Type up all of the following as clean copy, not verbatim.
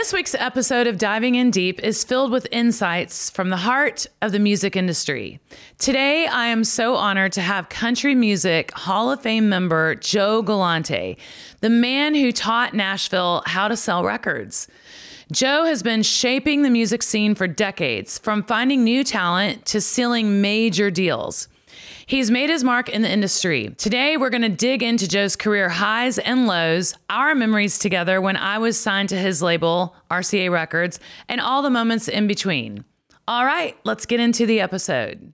This week's episode of Diving in Deep is filled with insights from the heart of the music industry. Today, I am so honored to have Country Music Hall of Fame member Joe Galante, the man who taught Nashville how to sell records. Joe has been shaping the music scene for decades, from finding new talent to sealing major deals. He's made his mark in the industry. Today, we're going to dig into Joe's career highs and lows, our memories together when I was signed to his label, RCA Records, and all the moments in between. All right, let's get into the episode.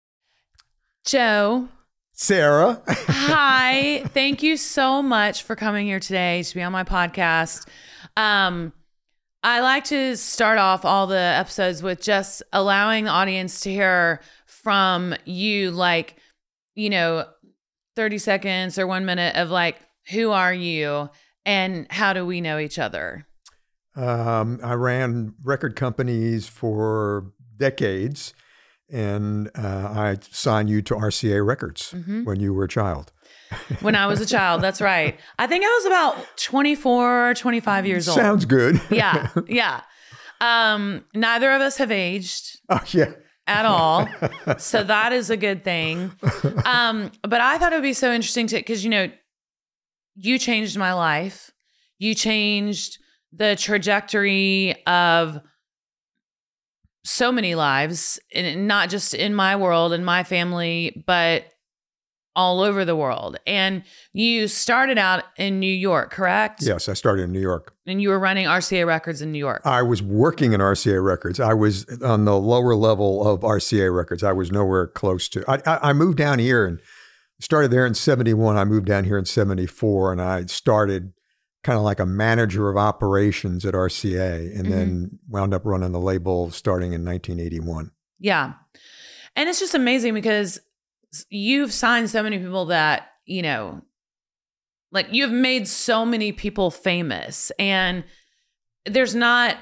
Joe. Sarah. Hi. Thank you so much for coming here today to be on my podcast. I like to start off all the episodes with just allowing the audience to hear from you, 30 seconds or 1 minute of who are you and how do we know each other? I ran record companies for decades, and I signed you to RCA Records when you were a child. When I was a child, that's right. I think I was about 24, 25 years old. Sounds good. Yeah. Neither of us have aged. Oh, yeah. At all. So that is a good thing. But I thought it would be so interesting because, you changed my life. You changed the trajectory of so many lives, and not just in my world and my family, but all over the world. And you started out in New York, correct? Yes, I started in New York. And you were running RCA Records in New York. I was working in RCA Records. I was on the lower level of RCA Records. I was nowhere close to. I moved down here and started there in 71. I moved down here in 74, and I started kind of like a manager of operations at RCA, and then wound up running the label starting in 1981. Yeah. And it's just amazing because you've signed so many people that, you've made so many people famous, and there's not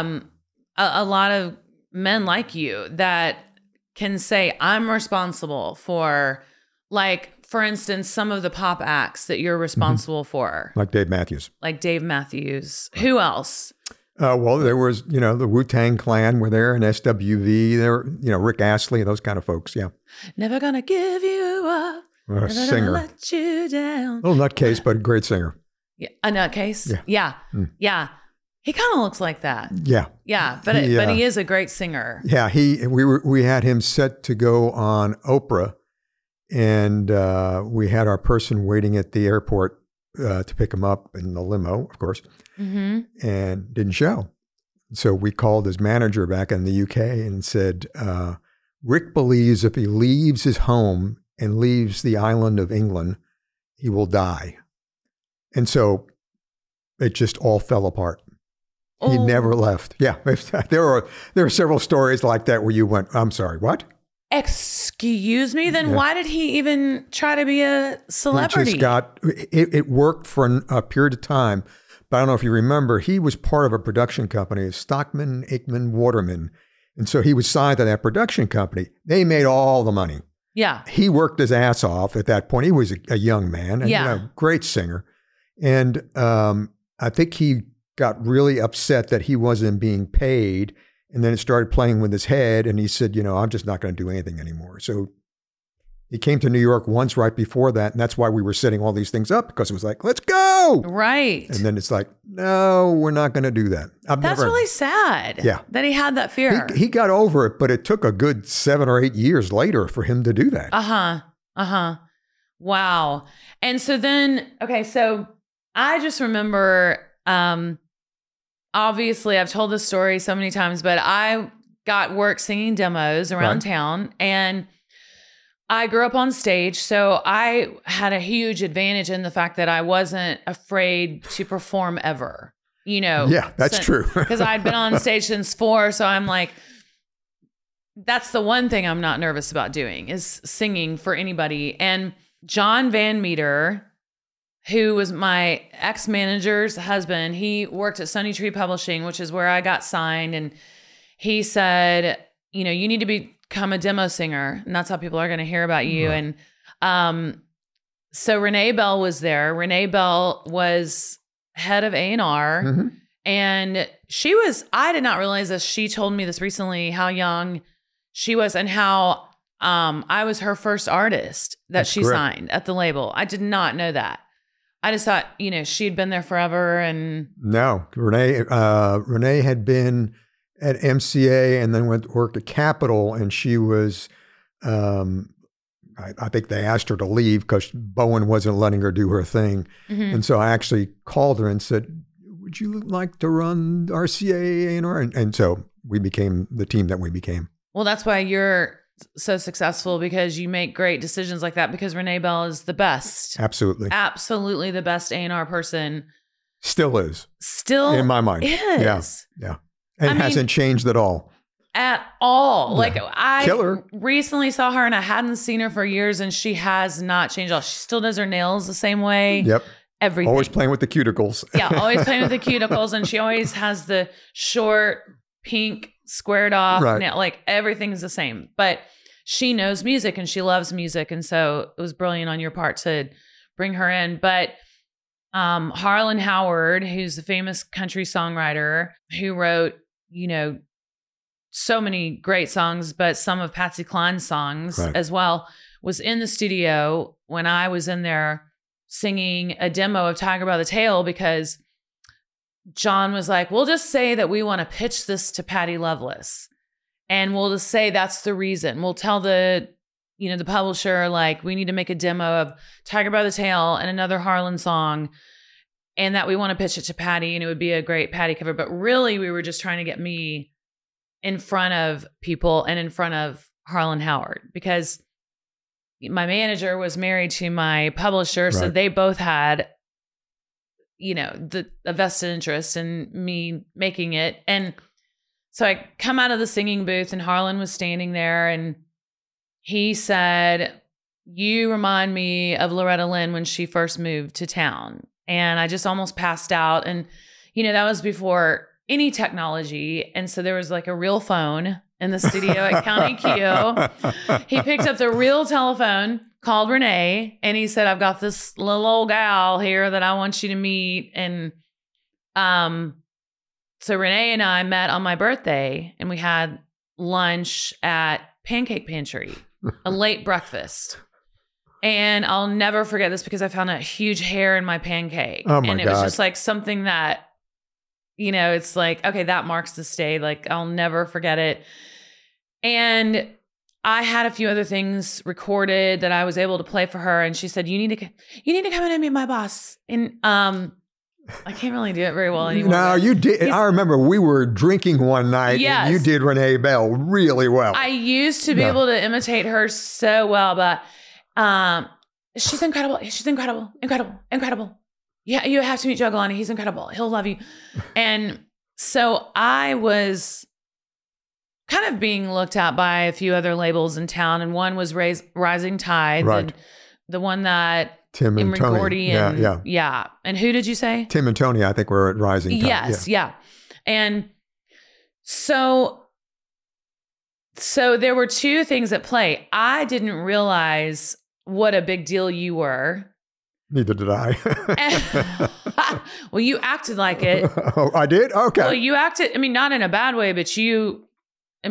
a lot of men like you that can say, I'm responsible for, for instance, some of the pop acts that you're responsible for. Like Dave Matthews. Like Dave Matthews. Who else? Well, there was, the Wu-Tang Clan were there, and SWV, there, Rick Astley, those kind of folks, yeah. Never gonna give you up. A singer. Gonna let you down. Little nutcase, but a great singer. Yeah, a nutcase? Yeah. Yeah. He kind of looks like that. Yeah. Yeah, but he is a great singer. Yeah, we had him set to go on Oprah, and we had our person waiting at the airport to pick him up in the limo, of course, and didn't show. So we called his manager back in the UK and said, Rick believes if he leaves his home and leaves the island of England, he will die. And so it just all fell apart. Oh. He never left. Yeah, there are several stories like that where you went, I'm sorry, what? Excuse me? Then why did he even try to be a celebrity? He just it worked for a period of time. But I don't know if you remember, he was part of a production company, Stockman, Aikman, Waterman. And so he was signed to that production company. They made all the money. Yeah. He worked his ass off at that point. He was a young man and great singer. And I think he got really upset that he wasn't being paid. And then it started playing with his head. And he said, I'm just not going to do anything anymore. So he came to New York once right before that. And that's why we were setting all these things up, because it was like, let's go. Right. And then it's like, no, we're not going to do that. That's really sad. Yeah. That he had that fear. He got over it, but it took a good 7 or 8 years later for him to do that. Wow. And so then, so I just remember, obviously I've told this story so many times, but I got work singing demos around town, and I grew up on stage, so I had a huge advantage in the fact that I wasn't afraid to perform ever, Yeah, that's true. Because I'd been on stage since 4, so I'm like, that's the one thing I'm not nervous about doing is singing for anybody. And John Van Meter, who was my ex-manager's husband, he worked at Sunny Tree Publishing, which is where I got signed, and he said, you need to become a demo singer, and that's how people are going to hear about you. Right. And so Renee Bell was there. Renee Bell was head of A&R, And I did not realize this. She told me this recently, how young she was and how I was her first artist that That's she correct. signed at the label. I did not know that. I just thought, she'd been there forever. And No, Renee had been at MCA and then went to work at Capitol, and she was, I think they asked her to leave because Bowen wasn't letting her do her thing. Mhm. And so I actually called her and said, would you like to run RCA A&R? And so we became the team that we became. well, that's why you're so successful, because you make great decisions like that, because Renee Bell is the best. Absolutely. Absolutely the best A&R person. Still is. Still In my mind. is. Yeah. And hasn't changed at all. At all. Yeah. Like I Killer. recently saw her and I hadn't seen her for years, and she has not changed at all. She still does her nails the same way. Yep. Everything. Always playing with the cuticles. Yeah, always playing with the cuticles, and she always has the short pink squared off Right. nail. Like everything's the same. But she knows music and she loves music, and so it was brilliant on your part to bring her in. But Harlan Howard, who's the famous country songwriter who wrote, so many great songs, but some of Patsy Cline's songs Right. as well, was in the studio when I was in there singing a demo of Tiger by the Tail, because John was like, we'll just say that we want to pitch this to Patty Loveless, and we'll just say that's the reason. We'll tell the publisher, like, we need to make a demo of Tiger by the Tail and another Harlan song, and that we want to pitch it to Patty, and it would be a great Patty cover. But really, we were just trying to get me in front of people and in front of Harlan Howard, because my manager was married to my publisher. So Right. they both had, a vested interest in me making it. And so I come out of the singing booth and Harlan was standing there, and he said, you remind me of Loretta Lynn when she first moved to town. And I just almost passed out. And, that was before any technology. And so there was like a real phone in the studio at County Q. He picked up the real telephone, called Renee, and he said, I've got this little old gal here that I want you to meet. And so Renee and I met on my birthday, and we had lunch at Pancake Pantry, a late breakfast. And I'll never forget this, because I found a huge hair in my pancake. Oh my and it was God. just like something that, it's like, okay, that marks this day. Like, I'll never forget it. And I had a few other things recorded that I was able to play for her. And she said, you need to come in and meet my boss. And I can't really do it very well anymore. No, you did. I remember we were drinking one night, Yes. and you did Renee Bell really well. I used to be Yeah. able to imitate her so well, but she's incredible. She's incredible. Yeah, you have to meet Joe Galante. He's incredible. He'll love you. And so I was kind of being looked at by a few other labels in town, and one was Rising Tide, Right. the one that Tim and Emery Tony. Gordy Yeah. And who did you say? Tim and Tony, I think, were at Rising Tide. Yes, yeah. And so there were two things at play. I didn't realize what a big deal you were. Neither did I. Well, you acted like it. Oh, I did? Okay. Well, you acted, not in a bad way, but I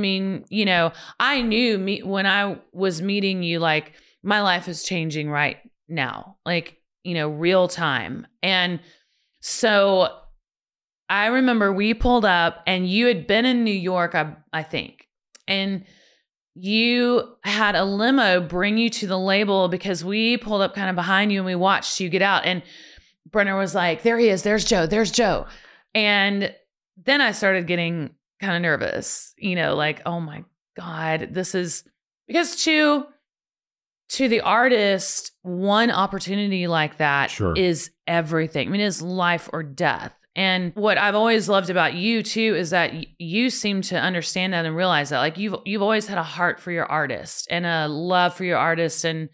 knew when I was meeting you, like, my life is changing right now, like, real time. And so I remember we pulled up, and you had been in New York, I think, and you had a limo bring you to the label, because we pulled up kind of behind you and we watched you get out. And Brenner was like, there he is. There's Joe. And then I started getting kind of nervous, like, oh my God, this is, because to the artist, one opportunity like that Sure. is everything. It's life or death. And what I've always loved about you too is that you seem to understand that and realize that, like, you've always had a heart for your artist and a love for your artist, and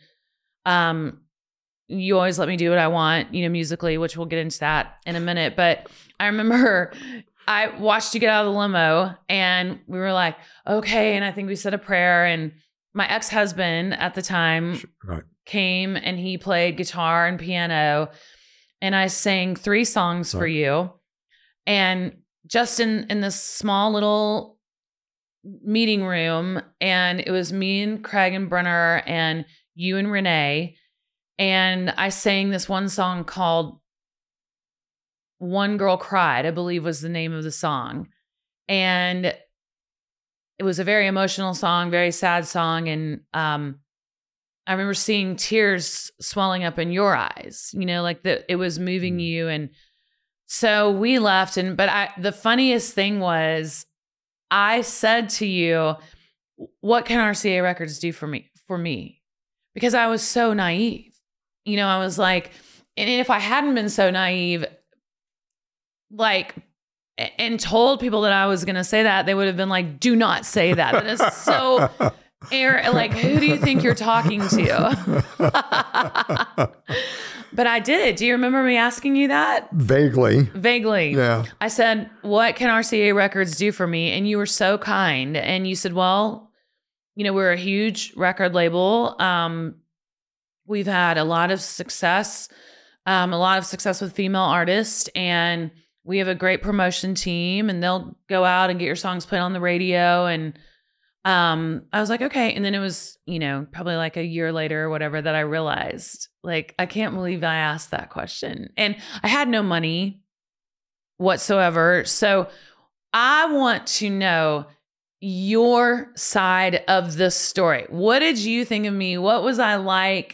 you always let me do what I want, musically, which we'll get into that in a minute. But I remember I watched you get out of the limo, and we were like, okay, and I think we said a prayer, and my ex-husband at the time Right. came, and he played guitar and piano, and I sang 3 songs for Right. you. and just in this small little meeting room, and it was me and Craig and Brenner and you and Renee, and I sang this one song called One Girl Cried, I believe was the name of the song. And it was a very emotional song, very sad song. And I remember seeing tears swelling up in your eyes, like it was moving you. And so we left. But the funniest thing was I said to you, what can RCA Records do for me? Because I was so naive. I was like, and if I hadn't been so naive, and told people that I was going to say that, they would have been like, do not say that. That is so who do you think you're talking to? But I did. Do you remember me asking you that? Vaguely. Yeah. I said, what can RCA Records do for me? And you were so kind. And you said, well, we're a huge record label. We've had a lot of success with female artists, and we have a great promotion team, and they'll go out and get your songs played on the radio. And I was like, okay. And then it was, probably like a year later or whatever that I realized, I can't believe I asked that question. And I had no money whatsoever. So I want to know your side of the story. What did you think of me? What was I like?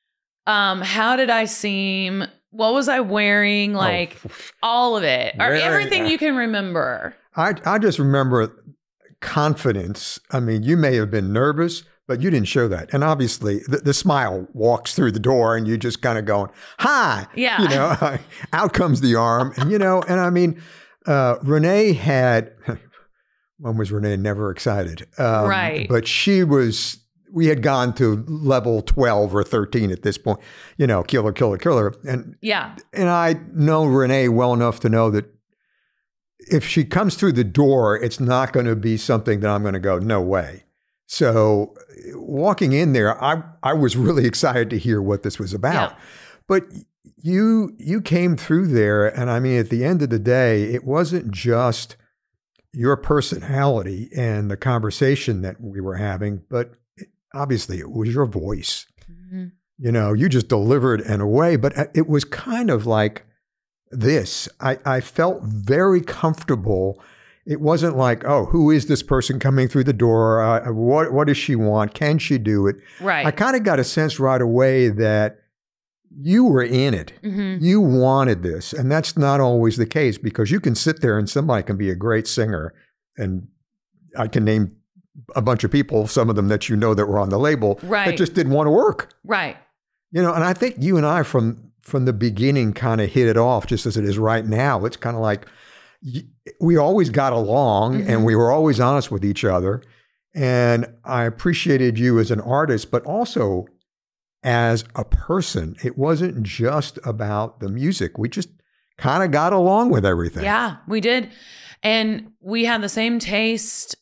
How did I seem? What was I wearing? All of it, or everything you can remember. I just remember confidence. I mean, you may have been nervous, but you didn't show that. And obviously the smile walks through the door and you just kind of going, hi, yeah, out comes the arm. And, and I mean, Renee had, when was Renee never excited? Right. But we had gone to level 12 or 13 at this point, killer. And yeah. And I know Renee well enough to know that if she comes through the door, it's not going to be something that I'm going to go, no way. So walking in there, I was really excited to hear what this was about. Yeah. But you came through there, and I mean, at the end of the day, it wasn't just your personality and the conversation that we were having, but obviously it was your voice. Mm-hmm. You just delivered in a way, but it was kind of like this. I felt very comfortable. It wasn't like, oh, who is this person coming through the door? What does she want? Can she do it? Right. I kind of got a sense right away that you were in it. Mm-hmm. You wanted this. And that's not always the case, because you can sit there and somebody can be a great singer. And I can name a bunch of people, some of them that that were on the label, right, that just didn't want to work. Right. And I think you and I from the beginning kind of hit it off, just as it is right now. It's kind of like we always got along, mm-hmm, and we were always honest with each other. And I appreciated you as an artist, but also as a person. It wasn't just about the music. We just kind of got along with everything. Yeah, we did. And we had the same taste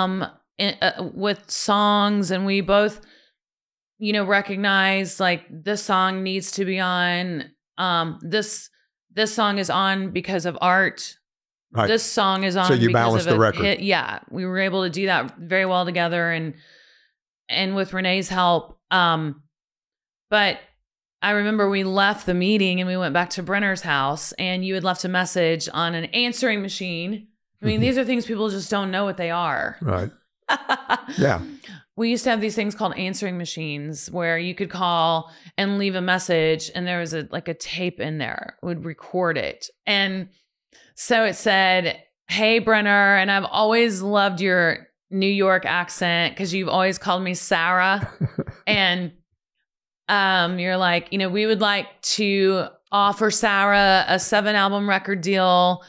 with songs, and we both, recognize this song needs to be on. This song is on because of art. Right. This song is on. So you balanced the record. Hit. Yeah, we were able to do that very well together, and with Renee's help. But I remember we left the meeting and we went back to Brenner's house, and you had left a message on an answering machine. I mean, these are things people just don't know what they are. Right. Yeah. We used to have these things called answering machines where you could call and leave a message, and there was a tape in there, would record it. And so it said, hey, Brenner, and I've always loved your New York accent because you've always called me Sarah. And you're like, we would like to offer Sarah a 7-album record deal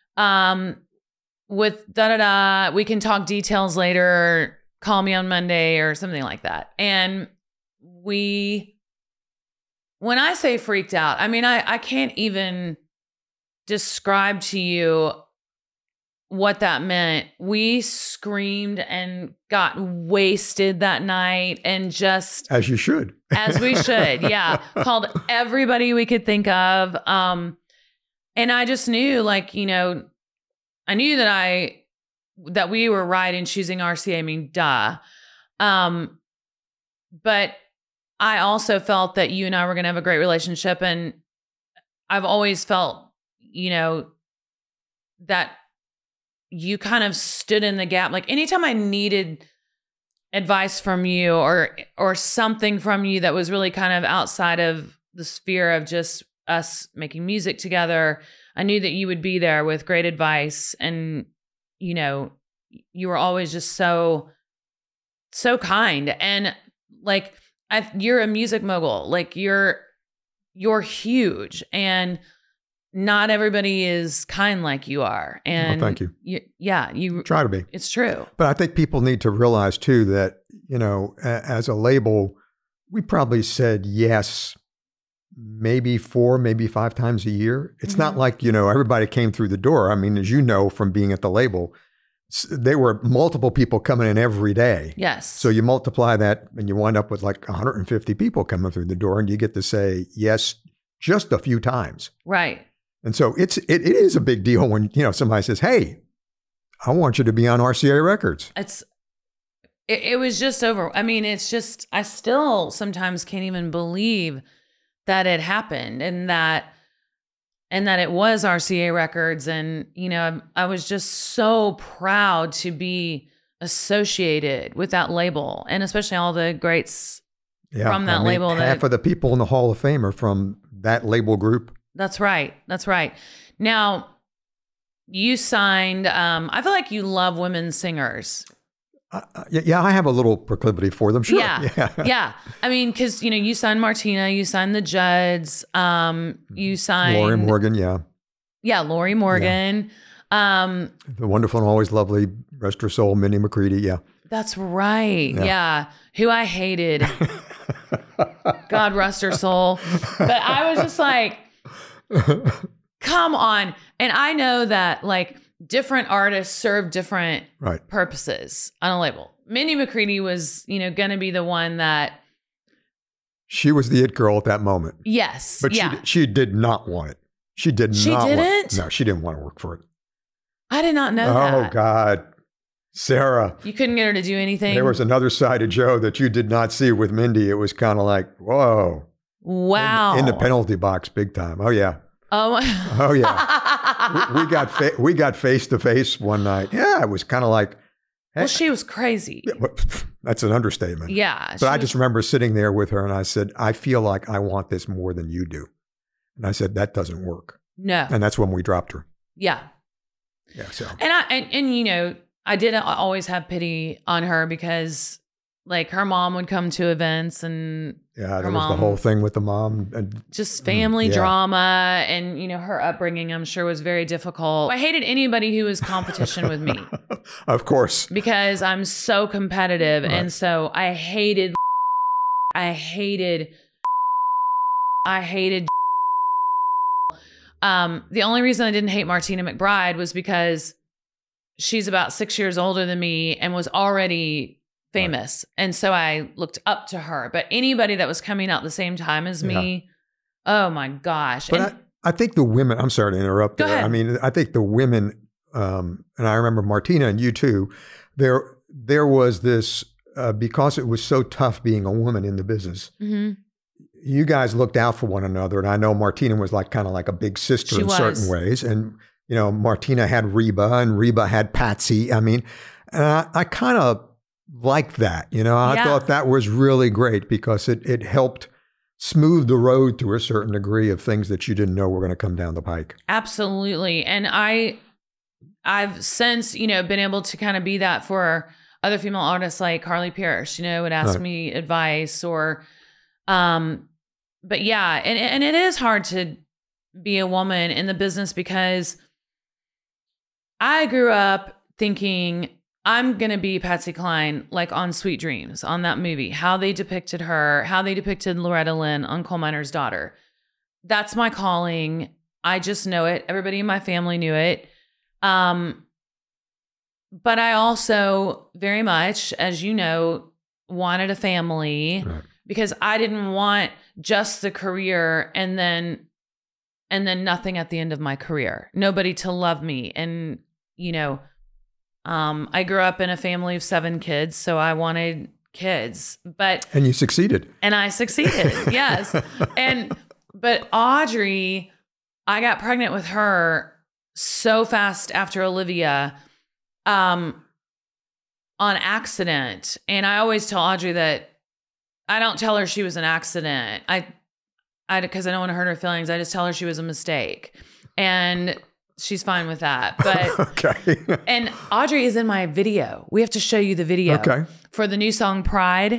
with da-da-da. We can talk details later. Call me on Monday or something like that. And when I say freaked out, I mean, I can't even describe to you what that meant. We screamed and got wasted that night, and just as you should. As we should. Yeah. Called everybody we could think of. And I just knew, I knew that we were right in choosing RCA. I mean, duh. But I also felt that you and I were going to have a great relationship. And I've always felt, that you kind of stood in the gap. Like anytime I needed advice from you or something from you that was really kind of outside of the sphere of just us making music together, I knew that you would be there with great advice. And, you were always just so kind. And like, you're a music mogul. Like you're huge, and not everybody is kind like you are. And thank you. You try to be. It's true. But I think people need to realize too that, as a label, we probably said yes, maybe 4, maybe 5 times a year. It's not like, everybody came through the door. I mean, as you know, from being at the label, there were multiple people coming in every day. Yes. So you multiply that and you wind up with like 150 people coming through the door, and you get to say yes just a few times. Right. And so it is a big deal when, somebody says, "Hey, I want you to be on RCA Records." It was just over. I mean, it's just, I still sometimes can't even believe that it happened and that it was RCA Records. And, I was just so proud to be associated with that label, and especially all the greats from that label. Half of the people in the Hall of Fame are from that label group. That's right. Now, you signed, I feel like you love women singers. Yeah, I have a little proclivity for them. Sure. Yeah. I mean, because, you signed Martina, you signed the Judds, you signed Lori Morgan, Yeah, Lori Morgan. The wonderful and always lovely, rest her soul, Minnie McCready, That's right. Yeah. Who I hated. God rest her soul. But I was just like, come on. And I know that like different artists serve different purposes on a label. Minnie McCready was, going to be the one that. She was the it girl at that moment. Yes. But she did not want it. She didn't. No, she didn't want to work for it. I did not know that. Oh, God. Sarah. You couldn't get her to do anything? There was another side of Joe that you did not see with Mindy. It was kind of like, whoa. Wow. In the penalty box big time. Oh, yeah. Oh yeah. we got face to face one night. Yeah, it was kind of like. Hey. Well, she was crazy. Yeah, that's an understatement. Yeah. But I just remember sitting there with her and I said, I feel like I want this more than you do. And I said, that doesn't work. No. And that's when we dropped her. Yeah. Yeah. So. And I didn't always have pity on her because like her mom would come to events and there was the whole thing with the mom and just family drama and her upbringing I'm sure was very difficult. I hated anybody who was competition with me. Of course. Because I'm so competitive and so I hated the only reason I didn't hate Martina McBride was because she's about 6 years older than me and was already famous. Right. And so I looked up to her. But anybody that was coming out the same time as me, oh my gosh. But I think the women, I'm sorry to interrupt there. Ahead. I mean, I think the women, and I remember Martina and you too, there was this, because it was so tough being a woman in the business, you guys looked out for one another. And I know Martina was kind of like a big sister in certain ways. And, Martina had Reba and Reba had Patsy. I mean, and I kind of liked that, I thought that was really great because it helped smooth the road to a certain degree of things that you didn't know were going to come down the pike. Absolutely. And I've since, been able to kind of be that for other female artists like Carly Pierce, would ask me advice or, but yeah, and it is hard to be a woman in the business because I grew up thinking I'm going to be Patsy Cline, like on Sweet Dreams, on that movie, how they depicted her, how they depicted Loretta Lynn on Coal Miner's Daughter. That's my calling. I just know it. Everybody in my family knew it. But I also very much, as you know, wanted a family because I didn't want just the career and then nothing at the end of my career. Nobody to love me and I grew up in a family of 7 kids, so I wanted kids, and you succeeded. And I succeeded. Yes. But Audrey, I got pregnant with her so fast after Olivia, on accident. And I always tell Audrey that I don't tell her she was an accident. Because I don't want to hurt her feelings. I just tell her she was a mistake. And she's fine with that. But okay. And Audrey is in my video. We have to show you the video for the new song Pride.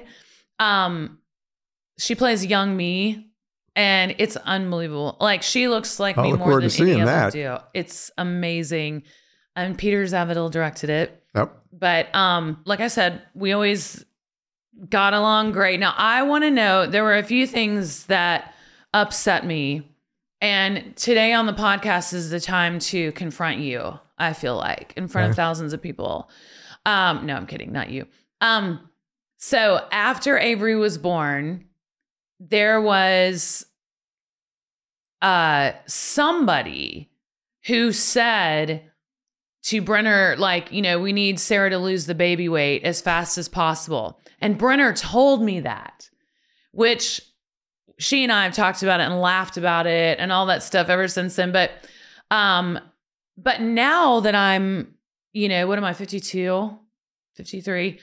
She plays young me, and it's unbelievable. Like, she looks like me more than any of them do. It's amazing. And Peter Zavidal directed it. Yep. But like I said, we always got along great. Now, I want to know, there were a few things that upset me. And today on the podcast is the time to confront you, I feel like, in front of thousands of people. No, I'm kidding. Not you. So after Avery was born, there was somebody who said to Brenner, like, we need Sarah to lose the baby weight as fast as possible. And Brenner told me that, which she and I have talked about it and laughed about it and all that stuff ever since then. But now that I'm, what am I, 52, 53?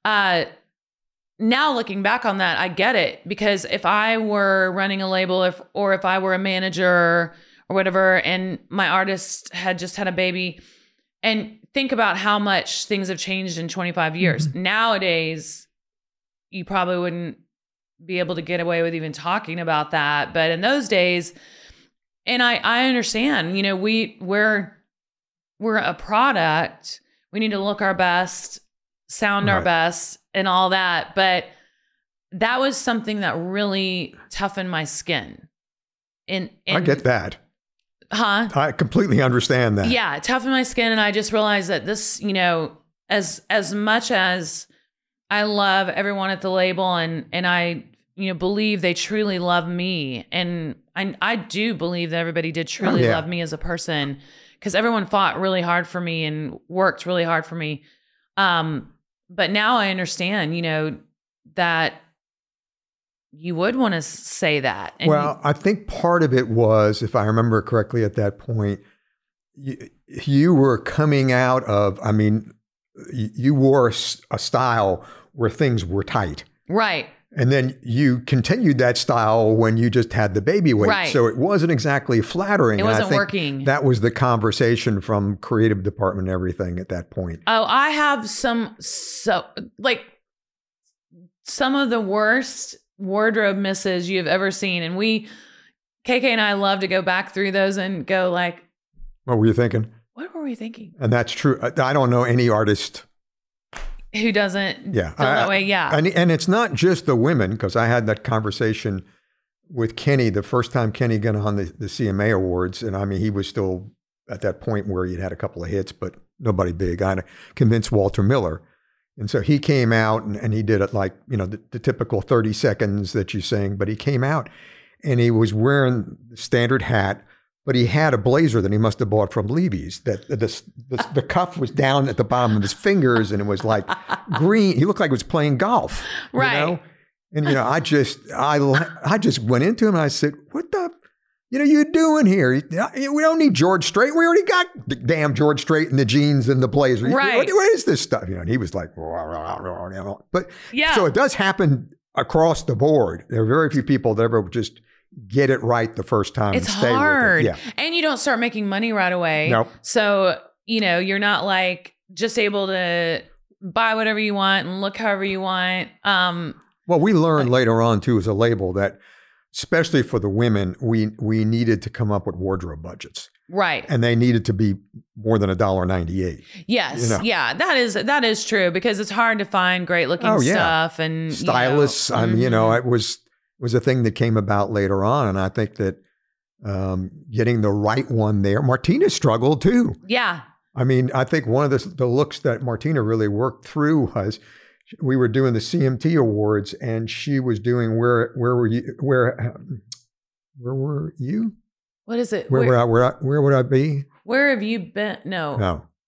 Now looking back on that, I get it, because if I were running a label, or if I were a manager or whatever, and my artist had just had a baby, and think about how much things have changed in 25 years. Mm-hmm. Nowadays, you probably wouldn't be able to get away with even talking about that. But in those days, and I understand, we're a product. We need to look our best, sound our best, and all that. But that was something that really toughened my skin. I get that. Huh? I completely understand that. Yeah, it toughened my skin. And I just realized that this, as much as I love everyone at the label, and I, believe they truly love me. And I do believe that everybody did truly love me as a person, because everyone fought really hard for me and worked really hard for me. But now I understand, that you would want to say that. And I think part of it was, if I remember correctly at that point, you were coming out of, you wore a style where things were tight. Right. And then you continued that style when you just had the baby weight. Right. So it wasn't exactly flattering. It wasn't and I think working. That was the conversation from creative department and everything at that point. Oh, I have some of the worst wardrobe misses you've ever seen. And KK and I love to go back through those and go like, what were you thinking? What were we thinking? And that's true. I don't know any artist who doesn't feel that way. Yeah. And it's not just the women, because I had that conversation with Kenny the first time Kenny got on the CMA Awards. And he was still at that point where he'd had a couple of hits, but nobody big. I convinced Walter Miller. And so he came out and he did it like, the typical 30 seconds that you sing, but he came out and he was wearing the standard hat, but he had a blazer that he must have bought from Levy's, that the cuff was down at the bottom of his fingers and it was like green. He looked like he was playing golf. Right. And, I just went into him and I said, what the, you doing here? We don't need George Strait. We already got the damn George Strait and the jeans and the blazer. Right. What is this stuff? And he was like, but yeah. So it does happen across the board. There are very few people that ever just get it right the first time. It's and stay hard. with it. Yeah. And you don't start making money right away. Nope. So, you're not like just able to buy whatever you want and look however you want. Well, we learned later on too as a label that, especially for the women, we needed to come up with wardrobe budgets. Right. And they needed to be more than $1.98. Yes. Yeah, that is true, because it's hard to find great looking stuff and stylists. It was a thing that came about later on. And I think that getting the right one there, Martina struggled too. Yeah. I think one of the looks that Martina really worked through was, we were doing the CMT Awards, and she was doing where were you? Where were you? What is it? Where would I be? Where have you been? No.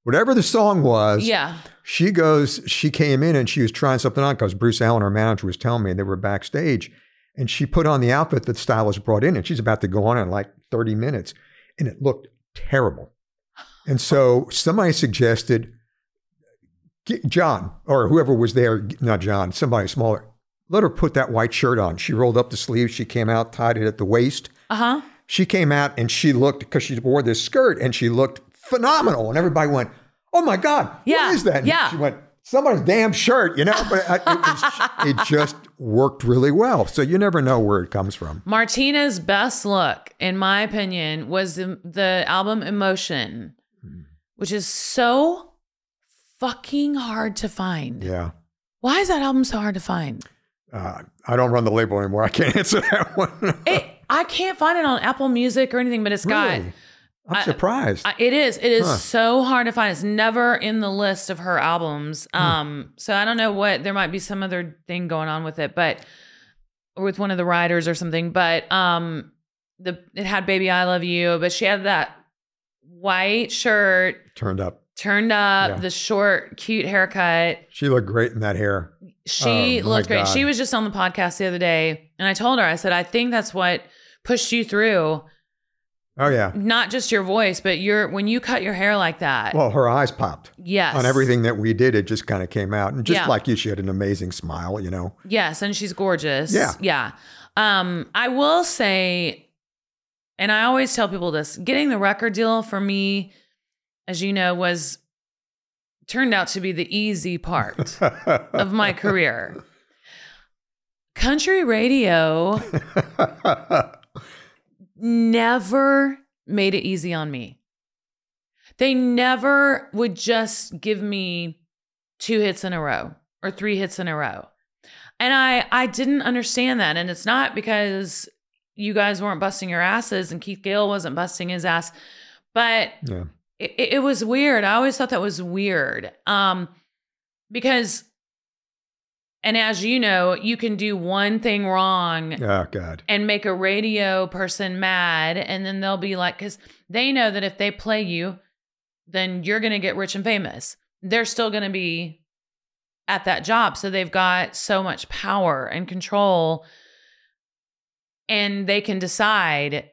Whatever the song was, Yeah. she came in and she was trying something on because Bruce Allen, our manager, was telling me they were backstage. And she put on the outfit that the stylist brought in, and she's about to go on in like 30 minutes. And it looked terrible. And so somebody suggested, John, or whoever was there, not John, somebody smaller, let her put that white shirt on. She rolled up the sleeves. She came out, tied it at the waist. Uh-huh. She came out and she looked, because she wore this skirt, and she looked phenomenal. And everybody went, oh my God, what is that? And yeah. she went, somebody's damn shirt, you know? But it just worked really well. So you never know where it comes from. Martina's best look, in my opinion, was the album Emotion, which is so fucking hard to find. Yeah. Why is that album so hard to find? I don't run the label anymore. I can't answer that one. I can't find it on Apple Music or anything, but it's got... Really? I'm surprised. It is so hard to find. It's never in the list of her albums. So I don't know there might be some other thing going on with it, or with one of the writers or something, but it had Baby I Love You, but she had that white shirt turned up, yeah. The short, cute haircut. She looked great in that hair. She looked great. God. She was just on the podcast the other day, and I told her, I said, I think that's what pushed you through. Oh, yeah. Not just your voice, but when you cut your hair like that. Well, her eyes popped. Yes. On everything that we did, it just kind of came out. And just like you, she had an amazing smile, you know. Yes, and she's gorgeous. Yeah. Yeah. I will say, and I always tell people this, getting the record deal for me, as you know, turned out to be the easy part of my career. Country radio never made it easy on me. They never would just give me 2 hits in a row or 3 hits in a row. And I didn't understand that. And it's not because you guys weren't busting your asses and Keith Gale wasn't busting his ass, but it was weird. I always thought that was weird. Because, and as you know, you can do one thing wrong and make a radio person mad. And then they'll be like, because they know that if they play you, then you're going to get rich and famous. They're still going to be at that job. So they've got so much power and control, and they can decide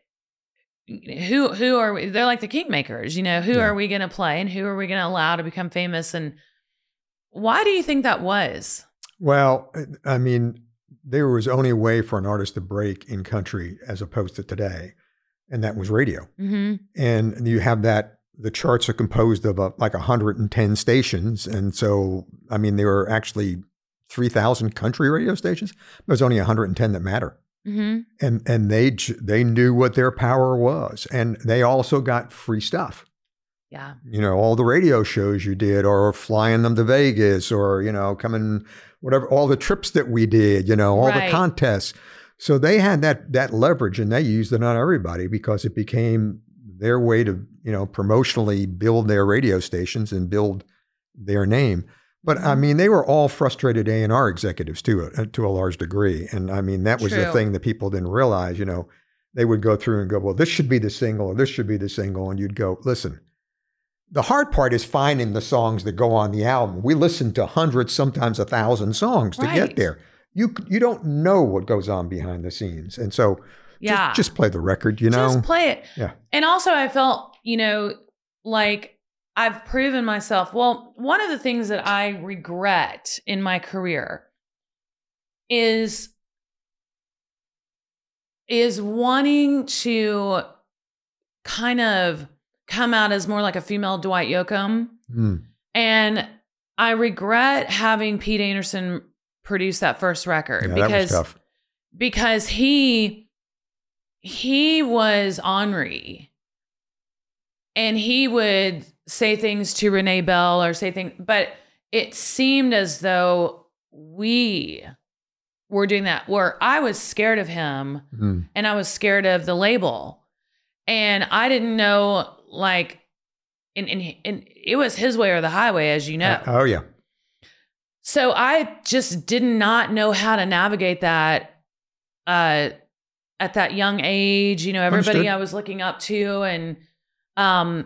who are we? They're like the kingmakers, you know, who are we going to play and who are we going to allow to become famous? And why do you think that was? Well, I mean, there was only a way for an artist to break in country as opposed to today, and that was radio. Mm-hmm. And you have that, the charts are composed of like 110 stations. And so, I mean, there were actually 3,000 country radio stations. There's only 110 that matter. Mm-hmm. And they knew what their power was. And they also got free stuff. Yeah. You know, all the radio shows you did, or flying them to Vegas, or, you know, coming, whatever, all the trips that we did, you know, all the contests. So they had that leverage, and they used it on everybody because it became their way to, you know, promotionally build their radio stations and build their name. But I mean, they were all frustrated A&R executives to a large degree. And I mean, that was the thing that people didn't realize, you know, they would go through and go, well, this should be the single, or this should be the single. And you'd go, listen, the hard part is finding the songs that go on the album. We listen to hundreds, sometimes 1,000 songs to get there. You don't know what goes on behind the scenes. And so just play the record, you know? Just play it. Yeah. And also I felt, you know, like I've proven myself. Well, one of the things that I regret in my career is wanting to kind of come out as more like a female Dwight Yoakam. Mm. And I regret having Pete Anderson produce that first record that was tough. Because he was ornery, and he would say things to Renee Bell or say things, but it seemed as though we were doing that, where I was scared of him and I was scared of the label, and I didn't know, like, and it was his way or the highway, as you know. Oh yeah. So I just did not know how to navigate that at that young age. You know, everybody I was looking up to, and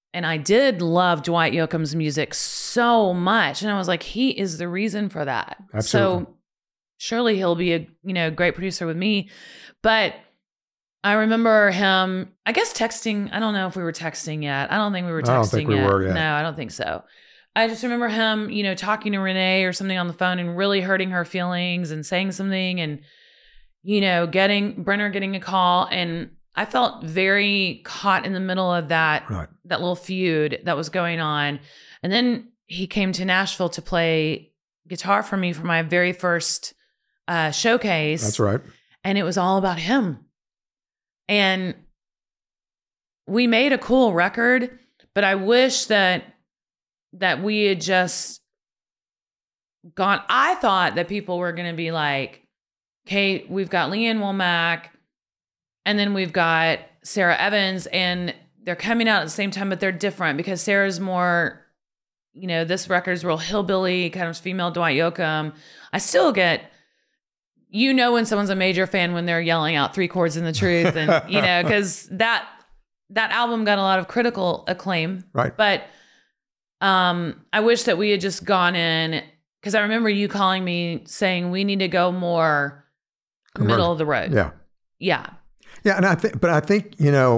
And I did love Dwight Yoakam's music so much. And I was like, he is the reason for that. Absolutely. So surely he'll be a great producer with me. But I remember him, I guess texting. I don't know if we were texting yet. I don't think we were texting I don't think we yet. were yet. No, I don't think so. I just remember him, talking to Renee or something on the phone and really hurting her feelings and saying something and, getting Brenner getting a call. And I felt very caught in the middle of that little feud that was going on. And then he came to Nashville to play guitar for me for my very first showcase. That's right. And it was all about him. And we made a cool record, but I wish that we had just gone. I thought that people were going to be like, okay, we've got Leanne Womack, and then we've got Sarah Evans, and they're coming out at the same time, but they're different because Sarah's more, this record's real hillbilly, kind of female Dwight Yoakam. I still get, when someone's a major fan when they're yelling out 3 chords in the truth, and, because that album got a lot of critical acclaim. Right. But I wish that we had just gone in, because I remember you calling me saying we need to go more middle of the road. Yeah. Yeah. Yeah. And I think,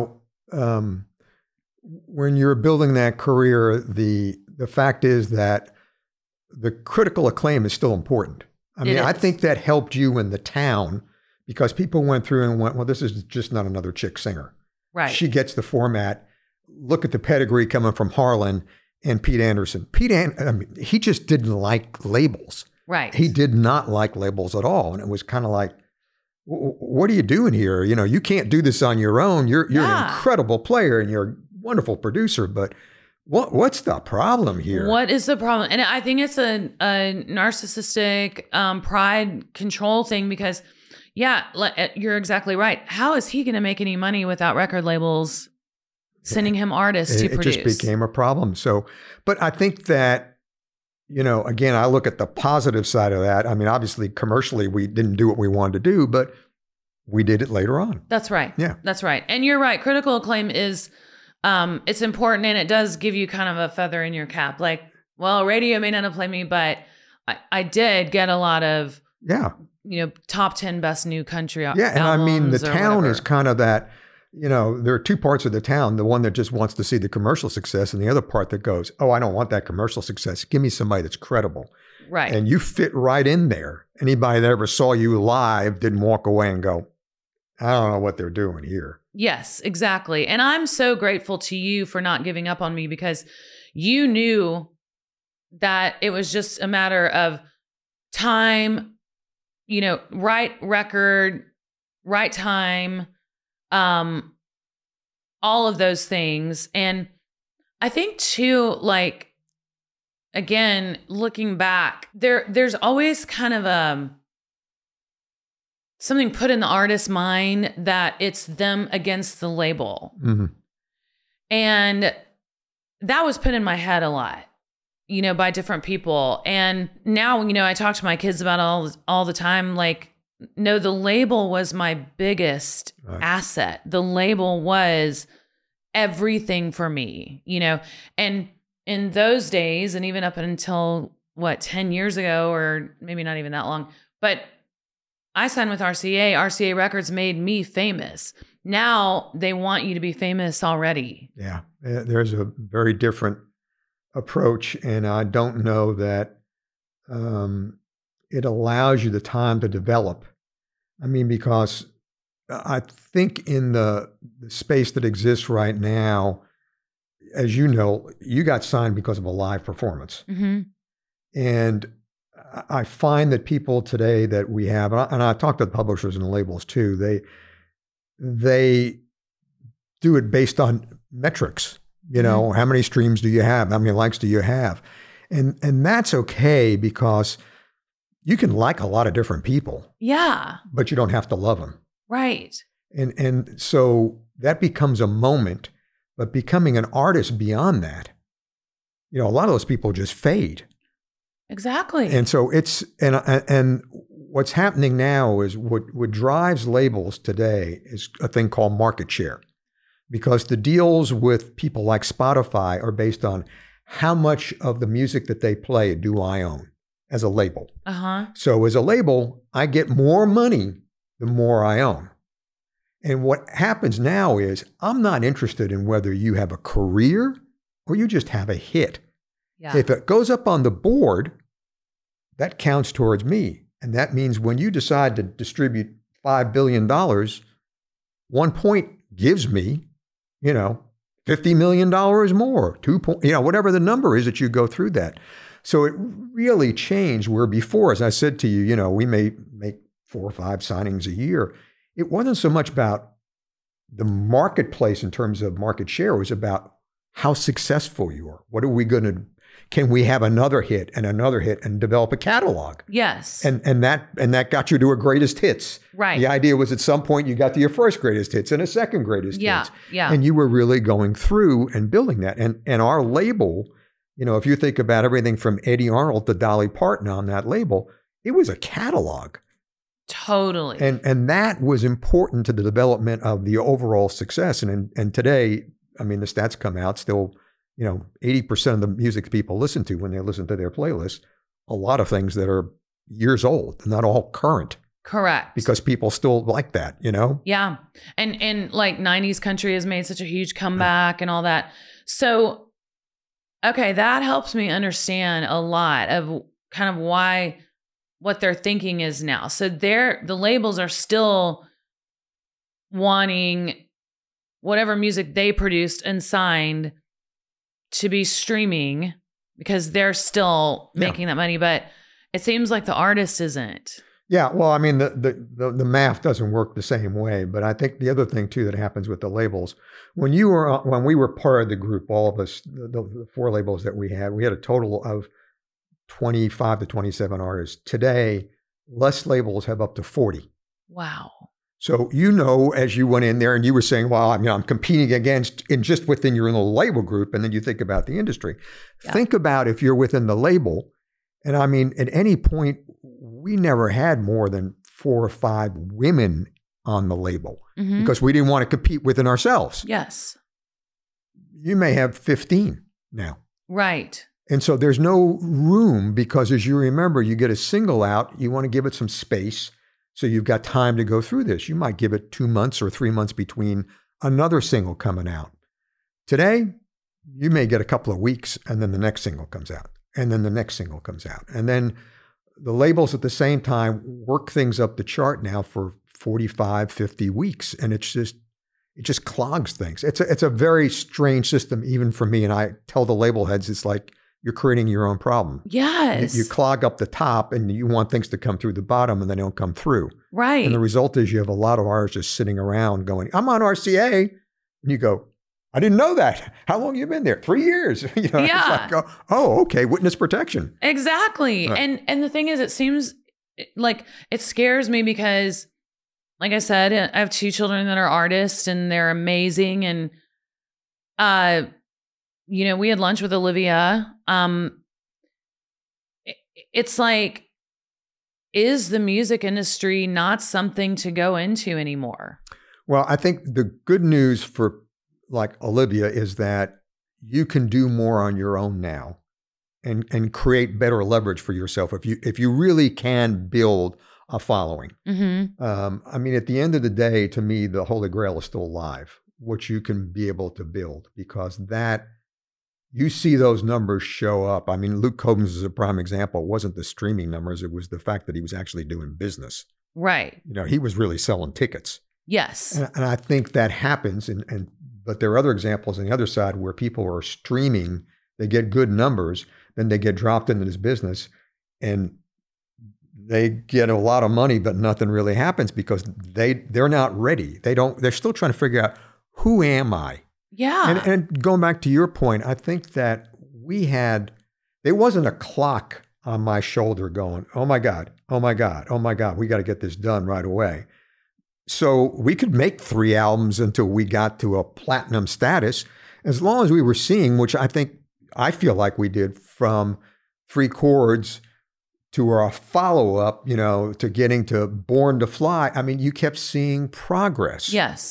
when you're building that career, the fact is that the critical acclaim is still important. I mean, I think that helped you in the town because people went through and went, well, this is just not another chick singer. Right. She gets the format. Look at the pedigree coming from Harlan and Pete Anderson. He just didn't like labels. Right. He did not like labels at all. And it was kind of like, what are you doing here? You can't do this on your own. You're an incredible player and you're a wonderful producer, but what's the problem here? What is the problem? And I think it's a narcissistic pride control thing because, you're exactly right. How is he going to make any money without record labels sending him artists to produce? It just became a problem. So, but I think that, again, I look at the positive side of that. I mean, obviously, commercially, we didn't do what we wanted to do, but we did it later on. That's right. Yeah. That's right. And you're right. Critical acclaim is, it's important and it does give you kind of a feather in your cap. Like, well, radio may not have played me, but I did get a lot of, top 10 best new country albums. Yeah. And I mean, the town whatever. is kind of that, there are 2 parts of the town, the one that just wants to see the commercial success and the other part that goes, oh, I don't want that commercial success. Give me somebody that's credible. Right. And you fit right in there. Anybody that ever saw you live didn't walk away and go, I don't know what they're doing here. Yes, exactly. And I'm so grateful to you for not giving up on me because you knew that it was just a matter of time, right record, right time, all of those things. And I think too, like, again, looking back, there's always kind of something put in the artist's mind that it's them against the label. Mm-hmm. And that was put in my head a lot, by different people. And now, I talk to my kids about it all the time. Like, no, the label was my biggest asset. The label was everything for me, and in those days, and even up until 10 years ago, or maybe not even that long, but I signed with RCA. RCA Records made me famous. Now they want you to be famous already. Yeah, there's a very different approach, and I don't know that it allows you the time to develop. I mean, because I think in the space that exists right now, as you know, you got signed because of a live performance. Mm-hmm. And I find that people today that we have, and I talk to the publishers and the labels too, they do it based on metrics. How many streams do you have? How many likes do you have? And that's okay because you can like a lot of different people. Yeah. But you don't have to love them. Right. And so that becomes a moment, but becoming an artist beyond that, a lot of those people just fade. Exactly. And so and what's happening now is what drives labels today is a thing called market share. because the deals with people like Spotify are based on how much of the music that they play do I own as a label. So as a label, I get more money the more I own. And what happens now is I'm not interested in whether you have a career or you just have a hit. Yeah. If it goes up on the board, that counts towards me. And that means when you decide to distribute $5 billion, 1 point gives me, $50 million more, 2 point, whatever the number is that you go through that. So it really changed where before, as I said to you, we may make 4 or 5 signings a year. It wasn't so much about the marketplace in terms of market share. It was about how successful you are. What are we going to, can we have another hit and develop a catalog? Yes. And that got you to a greatest hits. Right. The idea was at some point you got to your first greatest hits and a second greatest hits. Yeah. And you were really going through and building that. And our label, if you think about everything from Eddie Arnold to Dolly Parton on that label, it was a catalog. Totally. And that was important to the development of the overall success. And today, the stats come out still, 80% of the music people listen to when they listen to their playlists, a lot of things that are years old, not all current. Correct. Because people still like that, Yeah. And like 90s country has made such a huge comeback and all that. So, okay, that helps me understand a lot of kind of what their thinking is now. So the labels are still wanting whatever music they produced and signed to be streaming because they're still making that money, but it seems like the artist isn't. Yeah, well, the math doesn't work the same way, but I think the other thing too that happens with the labels, when we were part of the group, all of us, the 4 labels that we had a total of 25 to 27 artists. Today, less labels have up to 40. Wow. So, as you went in there and you were saying, well, I'm competing against just within your little label group. And then you think about the industry. Yeah. Think about if you're within the label. And at any point, we never had more than 4 or 5 women on the label because we didn't want to compete within ourselves. Yes. You may have 15 now. Right. And so there's no room because as you remember, you get a single out, you want to give it some space. So you've got time to go through this. You might give it 2 months or 3 months between another single coming out. Today, you may get a couple of weeks and then the next single comes out and then the next single comes out. And then the labels at the same time work things up the chart now for 45, 50 weeks. And it just clogs things. It's a very strange system, even for me. And I tell the label heads, it's like, you're creating your own problem. Yes. You clog up the top and you want things to come through the bottom and they don't come through. Right. And the result is you have a lot of artists just sitting around going, I'm on RCA. And you go, I didn't know that. How long have you been there? 3 years. Yeah. It's like, oh, okay. Witness protection. Exactly. Right. And the thing is, it seems like it scares me because, like I said, I have 2 children that are artists and they're amazing. And, we had lunch with Olivia. It's like, is the music industry not something to go into anymore? Well, I think the good news for like Olivia is that you can do more on your own now and create better leverage for yourself if you really can build a following. At the end of the day, to me, the Holy Grail is still alive, what you can be able to build, because that you see those numbers show up. Luke Combs is a prime example. It wasn't the streaming numbers. It was the fact that he was actually doing business. Right. He was really selling tickets. Yes. And I think that happens. But there are other examples on the other side where people are streaming, they get good numbers, then they get dropped into this business and they get a lot of money, but nothing really happens because they're not ready. They're still trying to figure out, who am I? Yeah. And going back to your point, I think that there wasn't a clock on my shoulder going, oh my God, we got to get this done right away. So we could make 3 albums until we got to a platinum status, as long as we were seeing, which I feel like we did, from 3 chords to our follow-up, to getting to Born to Fly. You kept seeing progress. Yes.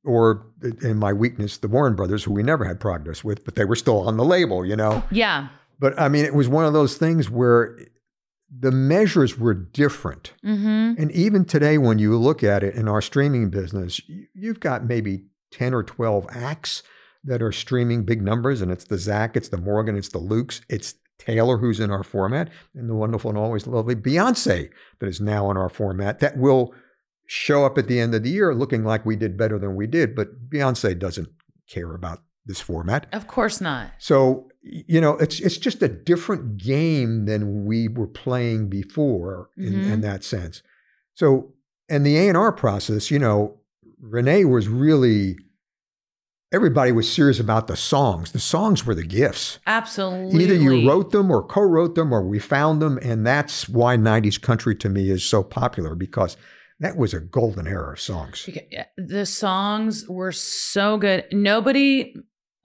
or in my weakness, the Warren Brothers, who we never had progress with, but they were still on the label, you know? Yeah. But I mean, it was one of those things where the measures were different. Mm-hmm. And even today, when you look at it in our streaming business, you've got maybe 10 or 12 acts that are streaming big numbers. And it's the Zach, it's the Morgan, it's the Lukes, it's Taylor, who's in our format, and the wonderful and always lovely Beyonce that is now in our format that will show up at the end of the year looking like we did better than we did. But Beyonce doesn't care about this format. Of course not. So, you know, it's just a different game than we were playing before in that sense. So, and the A&R process, you know, Renee was really, everybody was serious about the songs. The songs were the gifts. Absolutely. Either you wrote them or co-wrote them or we found them. And that's why 90s country to me is so popular, because that was a golden era of songs. The songs were so good. Nobody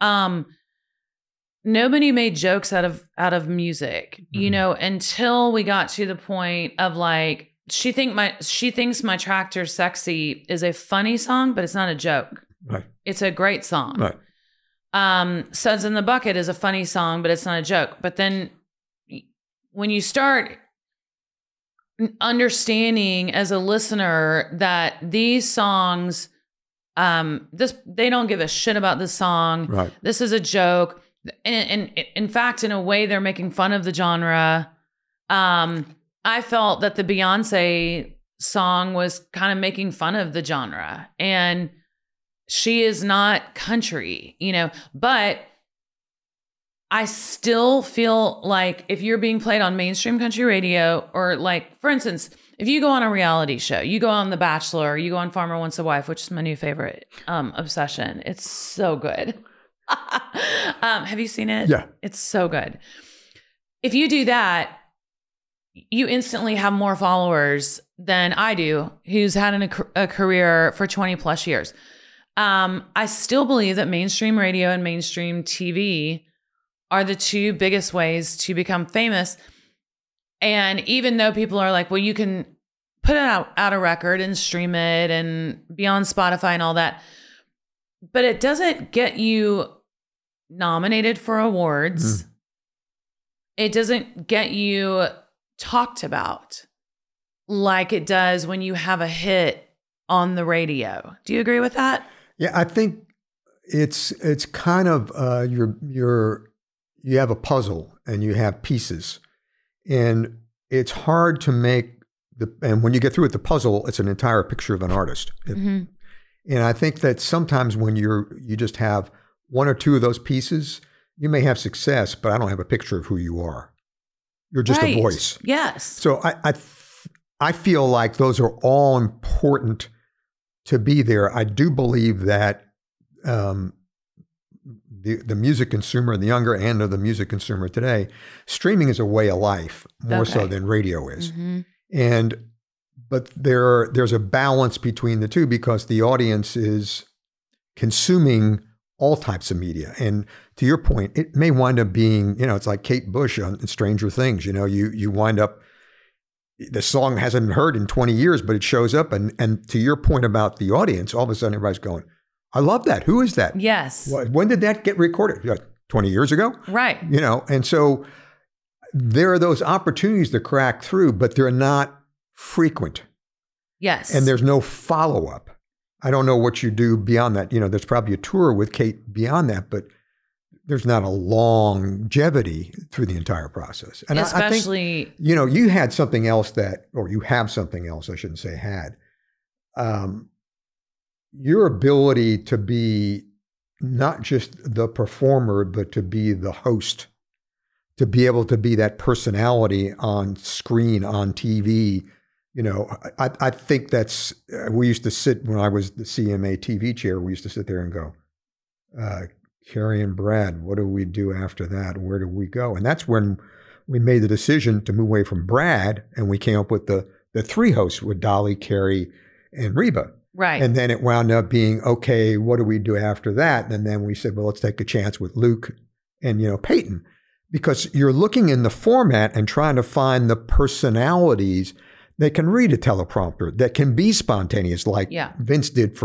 made jokes out of music, you know, until we got to the point of like, she thinks my tractor's sexy is a funny song, but it's not a joke. Right. It's a great song. Right. Suds in the Bucket is a funny song, but it's not a joke. But then when you start understanding as a listener that these songs, they don't give a shit about this song. Right. This is a joke. And in fact, in a way, they're making fun of the genre. I felt that the Beyonce song was kind of making fun of the genre, and she is not country, you know, but I still feel like if you're being played on mainstream country radio, or like, for instance, if you go on a reality show, you go on The Bachelor, you go on Farmer Wants a Wife, which is my new favorite obsession. It's so good. Have you seen it? Yeah. It's so good. If you do that, you instantly have more followers than I do, who's had a career for 20 plus years. I still believe that mainstream radio and mainstream TV are the two biggest ways to become famous. And even though people are like, well, you can put out a record and stream it and be on Spotify and all that, but it doesn't get you nominated for awards. It doesn't get you talked about like it does when you have a hit on the radio. Do you agree with that? Yeah, I think it's kind of you have a puzzle and you have pieces, and it's hard to make and when you get through with the puzzle, it's an entire picture of an artist. And I think that sometimes when you just have one or two of those pieces, you may have success, but I don't have a picture of who you are. You're just a voice. Yes. So I feel like those are all important to be there. I do believe that the music consumer, the younger end of the music consumer today, streaming is a way of life more so than radio is. But there's a balance between the two, because the audience is consuming all types of media. And to your point, it may wind up being, you know, it's like Kate Bush on Stranger Things. You know, you wind up, the song hasn't been heard in 20 years, but it shows up. And to your point about the audience, all of a sudden everybody's going, I love that. Who is that? Yes. When did that get recorded? 20 years ago? Right. You know, and so there are those opportunities to crack through, but they're not frequent. Yes. And there's no follow-up. I don't know what you do beyond that. You know, there's probably a tour with Kate beyond that, but there's not a longevity through the entire process. And especially, I think, you know, you had something else or you have something else, I shouldn't say had. Your ability to be not just the performer, but to be the host, to be able to be that personality on screen, on TV. You know, I think that's, we used to sit, when I was the CMA TV chair, we used to sit there and go, Carrie and Brad, what do we do after that? Where do we go? And that's when we made the decision to move away from Brad, and we came up with the three hosts with Dolly, Carrie, and Reba. Right. And then it wound up being, okay, what do we do after that? And then we said, well, let's take a chance with Luke and, you know, Peyton, because you're looking in the format and trying to find the personalities that can read a teleprompter, that can be spontaneous, like Vince did for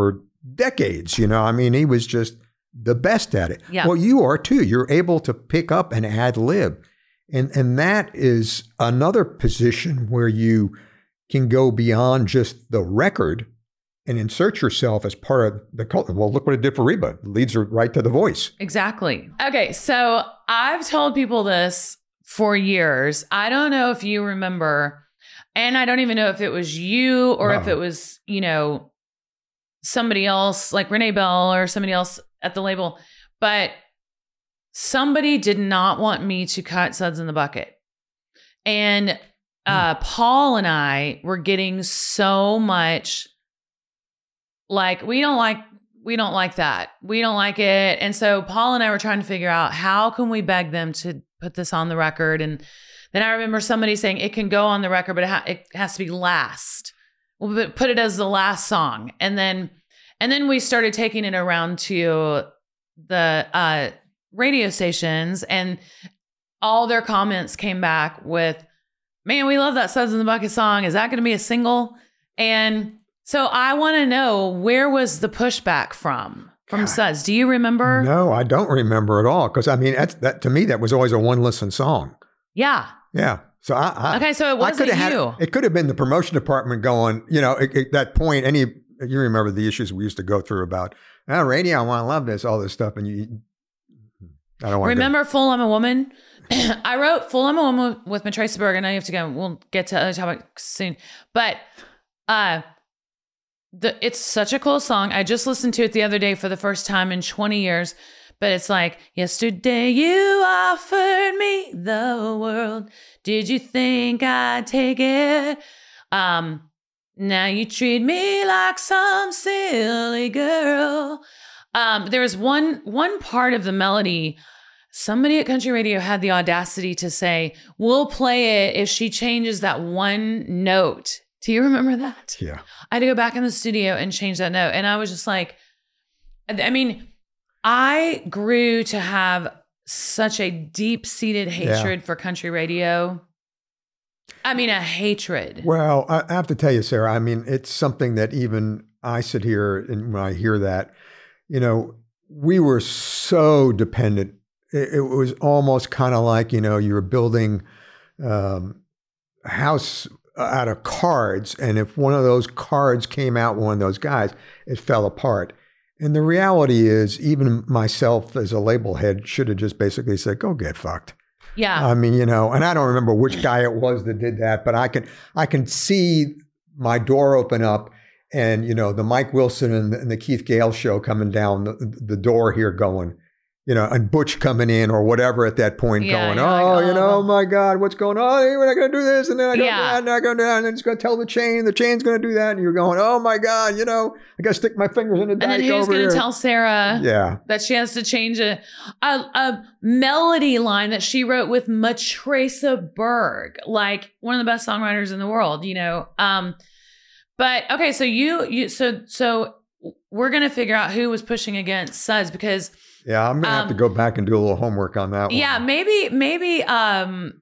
decades. You know, I mean, he was just the best at it. Yeah. Well, you are too. You're able to pick up and ad lib. And that is another position where you can go beyond just the record and insert yourself as part of the culture. Well, look what it did for Reba. It leads her right to The Voice. Exactly. Okay, so I've told people this for years. I don't know if you remember, and I don't even know if it was you or if it was, you know, somebody else like Renee Bell or somebody else at the label, but somebody did not want me to cut Suds in the Bucket. And Paul and I were getting so much like, we don't like that. We don't like it. And so Paul and I were trying to figure out how can we beg them to put this on the record. And then I remember somebody saying it can go on the record, but it has to be last. We'll put it as the last song. And then we started taking it around to the radio stations, and all their comments came back with, man, we love that Suds in the Bucket song. Is that going to be a single? And so I want to know, where was the pushback from Suds? Do you remember? No, I don't remember at all. Because I mean, that to me, that was always a one listen song. Yeah. Yeah. So okay. So it wasn't you. It could have been the promotion department going, you know, at that point, you remember the issues we used to go through about, radio, I want to love this, all this stuff. And I don't want to remember Full I'm a Woman? I wrote Full I'm a Woman with Matrace Berg, and I have to go. We'll get to other topics soon. But, it's such a cool song. I just listened to it the other day for the first time in 20 years. But it's like, yesterday you offered me the world. Did you think I'd take it? Now you treat me like some silly girl. There was one part of the melody. Somebody at Country Radio had the audacity to say, we'll play it if she changes that one note. Do you remember that? Yeah. I had to go back in the studio and change that note. And I was just like, I mean, I grew to have such a deep-seated hatred for country radio. I mean, a hatred. Well, I have to tell you, Sarah, I mean, it's something that even I sit here and when I hear that, you know, we were so dependent. It was almost kind of like, you know, you were building a house out of cards. And if one of those cards came out, one of those guys, it fell apart. And the reality is, even myself as a label head should have just basically said, go get fucked. Yeah. I mean, you know, and I don't remember which guy it was that did that, but I can see my door open up and, you know, the Mike Wilson and the Keith Gale show coming down the door here going, you know, and Butch coming in or whatever at that point going, oh my God, what's going on? Hey, we're not going to do this. And then I go, I'm not going to do that. And then it's going to tell the chain's going to do that. And you're going, oh my God, you know, I got to stick my fingers in the dike over here. And then who's going to tell Sarah that she has to change a melody line that she wrote with Matrace Berg, like one of the best songwriters in the world, you know? But okay, so so we're going to figure out who was pushing against Suds, because yeah, I'm going to have to go back and do a little homework on that one. Yeah, maybe, oh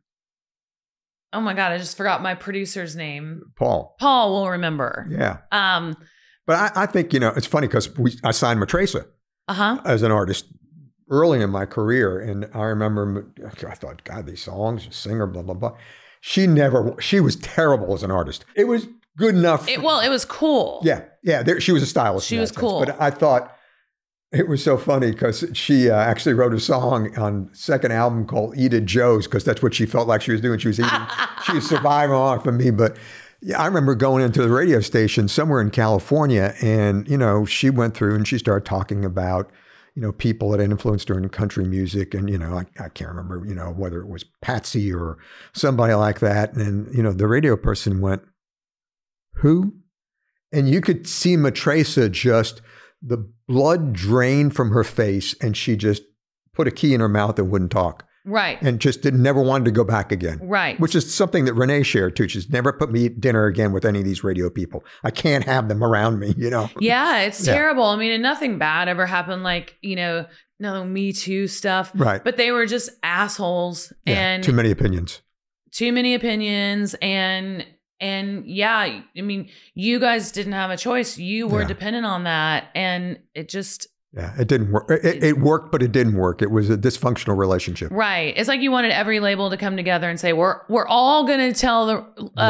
my God, I just forgot my producer's name. Paul will remember. Yeah. But I think, you know, it's funny because I signed Matrace as an artist early in my career. And I remember, I thought, God, these songs, singer, blah, blah, blah. She was terrible as an artist. It was good enough. It was cool. Yeah. She was a stylist. She was cool. But I thought, it was so funny because she actually wrote a song on second album called Eat at Joe's, because that's what she felt like she was doing. She was eating, she was surviving off of me. But yeah, I remember going into the radio station somewhere in California, and, you know, she went through and she started talking about, you know, people that had influenced her in country music. And, you know, I can't remember, you know, whether it was Patsy or somebody like that. And, you know, the radio person went, who? And you could see Matrace just, the blood drained from her face, and she just put a key in her mouth and wouldn't talk. Right. And just never wanted to go back again. Right. Which is something that Renee shared too. She's never put me at dinner again with any of these radio people. I can't have them around me, you know? Yeah, it's terrible. I mean, and nothing bad ever happened, like, you know, no Me Too stuff. Right. But they were just assholes. Yeah, and too many opinions. Too many opinions. And yeah, I mean, you guys didn't have a choice. You were Yeah. dependent on that. And it just, Yeah, it didn't work. It worked, but it didn't work. It was a dysfunctional relationship. right. It's like you wanted every label to come together and say, we're all going to tell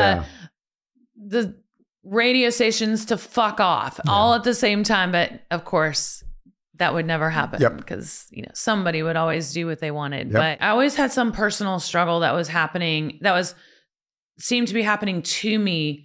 the radio stations to fuck off all at the same time. But of course, that would never happen because, you know, somebody would always do what they wanted. But I always had some personal struggle that was happening, seemed to be happening to me,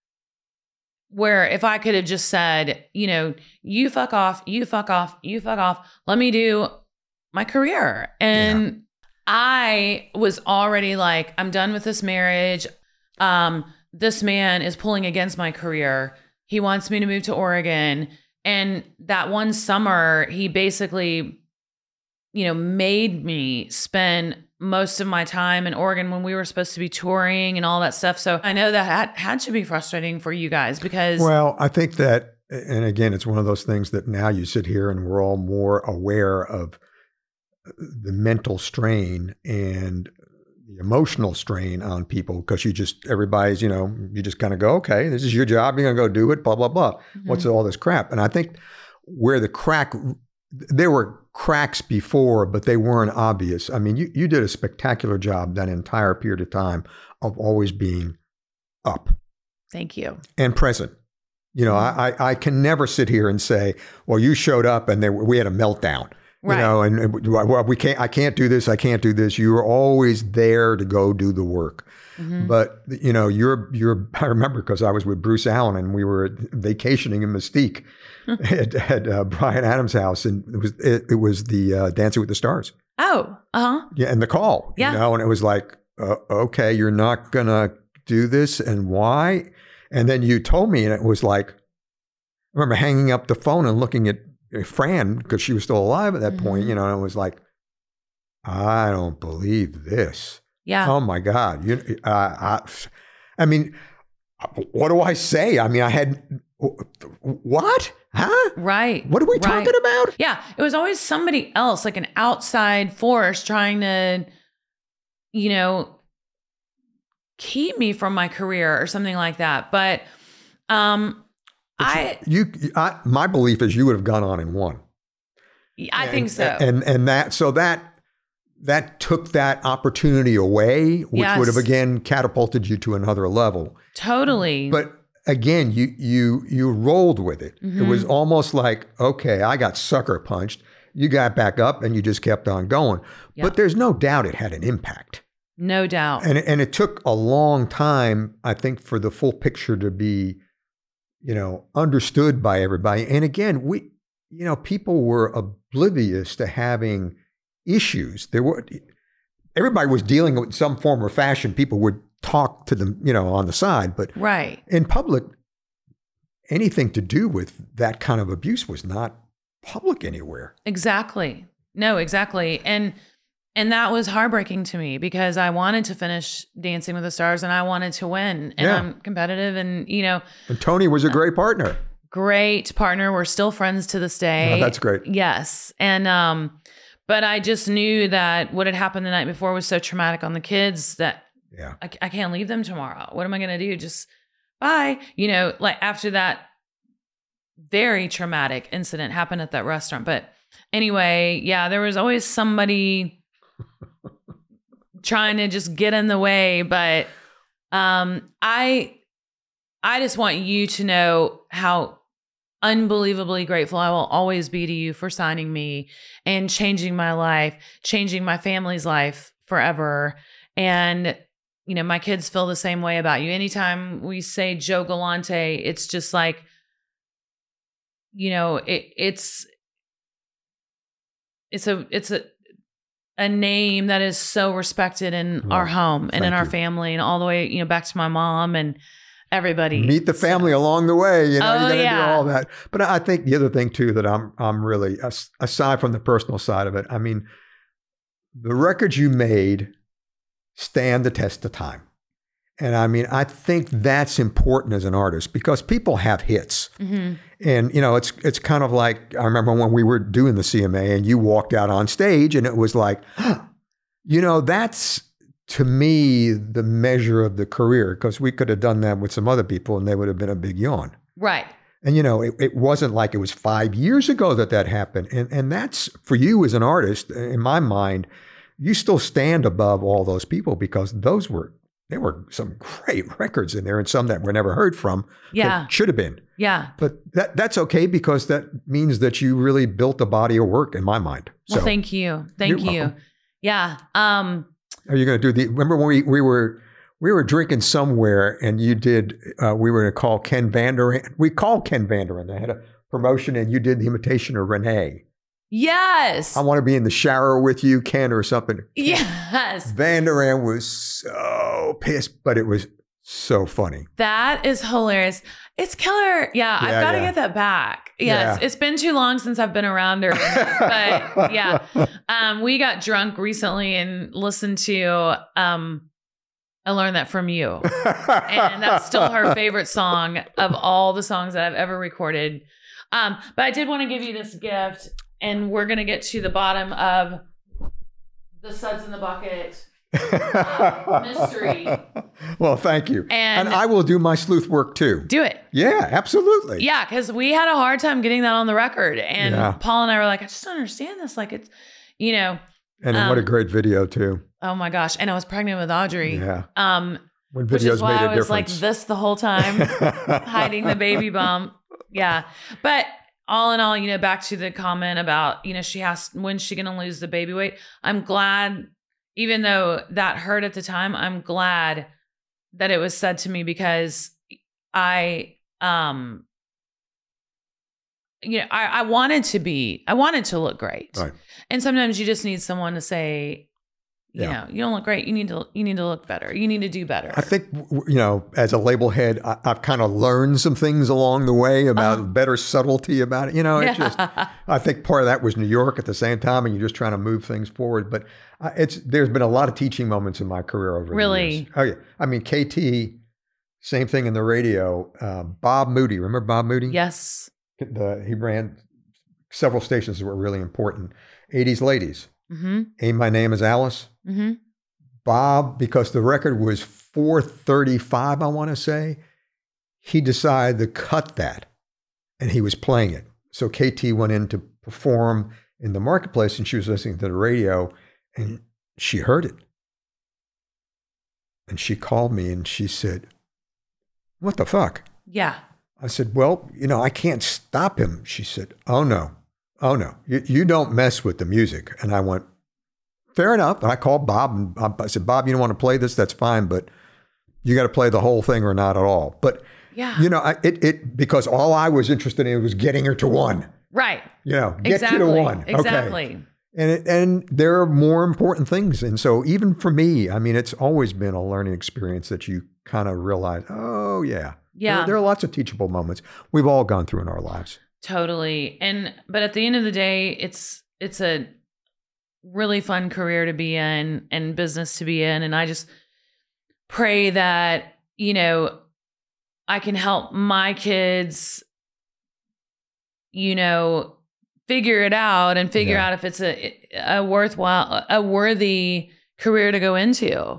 where if I could have just said, you know, you fuck off, you fuck off, you fuck off, let me do my career. And I was already like, I'm done with this marriage. This man is pulling against my career. He wants me to move to Oregon. And that one summer, he basically, you know, made me spend most of my time in Oregon when we were supposed to be touring and all that stuff. So I know that had to be frustrating for you guys because... Well, I think that, and again, it's one of those things that now you sit here and we're all more aware of the mental strain and the emotional strain on people because everybody's, you know, you just kind of go, okay, this is your job. You're going to go do it, blah, blah, blah. Mm-hmm. What's all this crap? And I think where there were cracks before, but they weren't obvious. I mean, you did a spectacular job that entire period of time of always being up. Thank you. And present. You know, I can never sit here and say, well, you showed up and we had a meltdown. Right. You know, and well, I can't do this. I can't do this. You were always there to go do the work. Mm-hmm. But, you know, I remember because I was with Bruce Allen and we were vacationing in Mystique at Bryan Adams' house. And it was the Dancing with the Stars. Oh, uh-huh. Yeah. And The Call, you know, and it was like, okay, you're not going to do this. And why? And then you told me, and it was like, I remember hanging up the phone and looking at Fran, because she was still alive at that point, you know, and it was like, I don't believe this. Yeah. Oh my God. I mean, what do I say? I mean, I had, what? Huh? Right. What are we talking about? Yeah. It was always somebody else, like an outside force trying to, you know, keep me from my career or something like that. But, my belief is you would have gone on and won. I think so. And that took that opportunity away, which would have again catapulted you to another level. Totally. But again, you rolled with it. Mm-hmm. It was almost like, okay, I got sucker punched. You got back up and you just kept on going. Yep. But there's no doubt it had an impact. No doubt. And it took a long time, I think, for the full picture to be, you know, understood by everybody. And again, people were oblivious to having issues. Everybody was dealing with some form or fashion. People would talk to them, you know, on the side, but in public, anything to do with that kind of abuse was not public anywhere. Exactly. No, exactly. And that was heartbreaking to me because I wanted to finish Dancing with the Stars and I wanted to win. And I'm competitive and, you know. And Tony was a great partner. Great partner. We're still friends to this day. Oh, that's great. Yes. And, but I just knew that what had happened the night before was so traumatic on the kids that I can't leave them tomorrow. What am I going to do? Just bye. You know, like after that very traumatic incident happened at that restaurant. But anyway, there was always somebody trying to just get in the way. But I just want you to know how unbelievably grateful I will always be to you for signing me and changing my life, changing my family's life forever. And, you know, my kids feel the same way about you. Anytime we say Joe Galante, it's just like, you know, it's a name that is so respected in our home and in our family and all the way, you know, back to my mom and everybody. Meet the family along the way, you know, you got to do all that. But I think the other thing too, that I'm really, aside from the personal side of it, I mean, the records you made stand the test of time. And I mean, I think that's important as an artist because people have hits. Mm-hmm. And, you know, it's kind of like, I remember when we were doing the CMA and you walked out on stage and it was like, you know, that's to me, the measure of the career, because we could have done that with some other people and they would have been a big yawn. Right. And, it wasn't like it was 5 years ago that happened. And that's, for you as an artist, in my mind, you still stand above all those people because there were some great records in there and some that were never heard from. Yeah. Should have been. Yeah. But that's okay because that means that you really built a body of work in my mind. Well, thank you. Thank you. Welcome. Yeah. Are you going to do remember when we were drinking somewhere and you did, we were going to call Ken Vanderan. We called Ken Vanderan. I had a promotion and you did the imitation of Renee. Yes. I want to be in the shower with you, Ken, or something. Yes. Vanderan was so pissed, but it was so funny. That is hilarious. It's killer. Yeah, I've got to get that back. Yes. It's been too long since I've been around her. But yeah, we got drunk recently and listened to, I learned that from you. And that's still her favorite song of all the songs that I've ever recorded. But I did want to give you this gift, and we're going to get to the bottom of the Suds in the Bucket mystery. Well, thank you. And I will do my sleuth work too. Do it. Yeah, absolutely. Yeah, because we had a hard time getting that on the record. And Paul and I were like, I just don't understand this. Like, it's, And what a great video too. Oh my gosh. And I was pregnant with Audrey. Yeah. When videos which is why made a I was difference. like this the whole time, hiding the baby bump. Yeah. But all in all, back to the comment about, when's she going to lose the baby weight? I'm glad, even though that hurt at the time, I'm glad that it was said to me because I wanted to look great. Right. And sometimes you just need someone to say, you don't look great. You need to look better. You need to do better. I think, as a label head, I've kind of learned some things along the way about better subtlety about it. It's just, I think part of that was New York at the same time, and you're just trying to move things forward. But there's been a lot of teaching moments in my career over the years. Oh yeah. I mean, KT, same thing in the radio. Bob Moody, remember Bob Moody? Yes. He ran several stations that were really important. 80s Ladies. Mm-hmm. Hey, my name is Alice. Mm-hmm. Bob, because the record was 4:35, I want to say, he decided to cut that, and he was playing it. So KT went in to perform in the marketplace, and she was listening to the radio, and she heard it. And she called me, and she said, "What the fuck?" Yeah. I said, "Well, I can't stop him." She said, "Oh, no. You don't mess with the music." And I went, fair enough. And I called Bob and I said, "Bob, you don't want to play this? That's fine, but you got to play the whole thing or not at all." But, because all I was interested in was getting her to one. Right. Get you to one. Exactly. Okay. And there are more important things. And so even for me, I mean, it's always been a learning experience that you kind of realize, oh, yeah. Yeah. There are lots of teachable moments we've all gone through in our lives. Totally. But at the end of the day, it's a really fun career to be in and business to be in. And I just pray that, I can help my kids, figure it out and figure out if it's a worthy career to go into.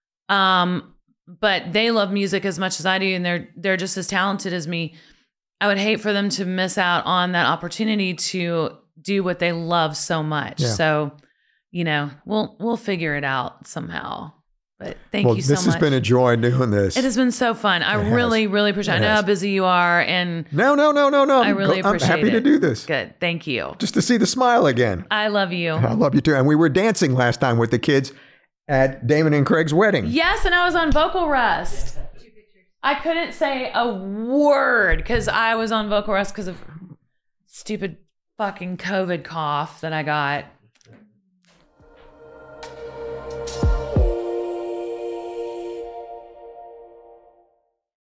But they love music as much as I do, and they're just as talented as me. I would hate for them to miss out on that opportunity to do what they love so much. Yeah. So, we'll figure it out somehow. But thank you so much. This has been a joy doing this. It has been so fun. I really, really appreciate it. I know how busy you are. And No. I really appreciate it. I'm happy to do this. Good. Thank you. Just to see the smile again. I love you. I love you too. And we were dancing last time with the kids at Damon and Craig's wedding. Yes, and I was on Vocal Rest. I couldn't say a word because I was on Vocal Rest because of stupid fucking COVID cough that I got.